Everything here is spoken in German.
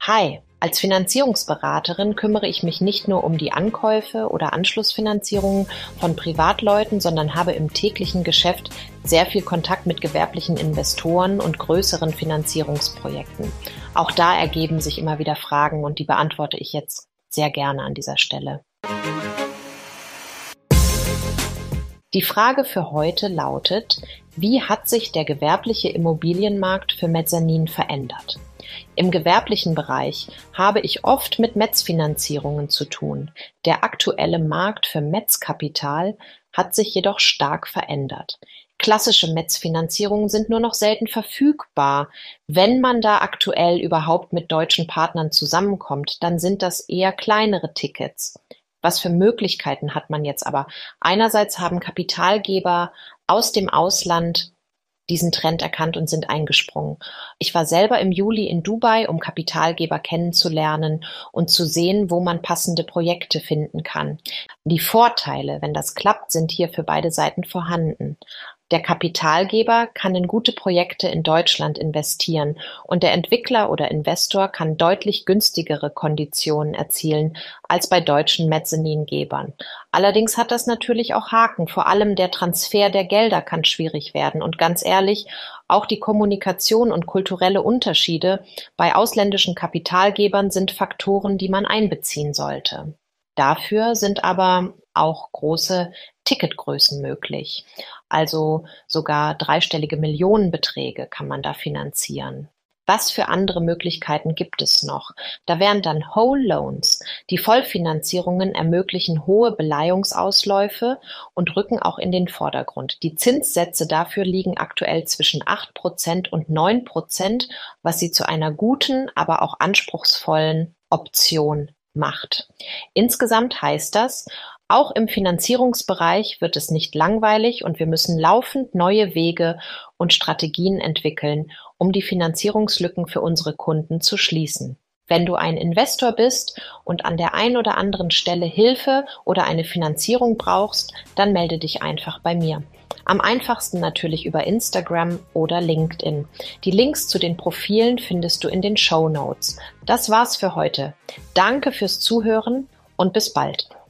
Hi, als Finanzierungsberaterin kümmere ich mich nicht nur um die Ankäufe oder Anschlussfinanzierungen von Privatleuten, sondern habe im täglichen Geschäft sehr viel Kontakt mit gewerblichen Investoren und größeren Finanzierungsprojekten. Auch da ergeben sich immer wieder Fragen und die beantworte ich jetzt sehr gerne an dieser Stelle. Die Frage für heute lautet: Wie hat sich der gewerbliche Immobilienmarkt für Mezzanin verändert? Im gewerblichen Bereich habe ich oft mit Mezzfinanzierungen zu tun. Der aktuelle Markt für Mezzkapital hat sich jedoch stark verändert. Klassische Mezzfinanzierungen sind nur noch selten verfügbar. Wenn man da aktuell überhaupt mit deutschen Partnern zusammenkommt, dann sind das eher kleinere Tickets. Was für Möglichkeiten hat man jetzt aber? Einerseits haben Kapitalgeber aus dem Ausland diesen Trend erkannt und sind eingesprungen. Ich war selber im Juli in Dubai, um Kapitalgeber kennenzulernen und zu sehen, wo man passende Projekte finden kann. Die Vorteile, wenn das klappt, sind hier für beide Seiten vorhanden. Der Kapitalgeber kann in gute Projekte in Deutschland investieren und der Entwickler oder Investor kann deutlich günstigere Konditionen erzielen als bei deutschen Mezzaningebern. Allerdings hat das natürlich auch Haken. Vor allem der Transfer der Gelder kann schwierig werden. Und ganz ehrlich, auch die Kommunikation und kulturelle Unterschiede bei ausländischen Kapitalgebern sind Faktoren, die man einbeziehen sollte. Dafür sind aber auch große Ticketgrößen möglich. Also sogar dreistellige Millionenbeträge kann man da finanzieren. Was für andere Möglichkeiten gibt es noch? Da wären dann Whole Loans. Die Vollfinanzierungen ermöglichen hohe Beleihungsausläufe und rücken auch in den Vordergrund. Die Zinssätze dafür liegen aktuell zwischen 8% und 9%, was sie zu einer guten, aber auch anspruchsvollen Option macht. Insgesamt heißt das, auch im Finanzierungsbereich wird es nicht langweilig und wir müssen laufend neue Wege und Strategien entwickeln, um die Finanzierungslücken für unsere Kunden zu schließen. Wenn du ein Investor bist und an der einen oder anderen Stelle Hilfe oder eine Finanzierung brauchst, dann melde dich einfach bei mir. Am einfachsten natürlich über Instagram oder LinkedIn. Die Links zu den Profilen findest du in den Shownotes. Das war's für heute. Danke fürs Zuhören und bis bald.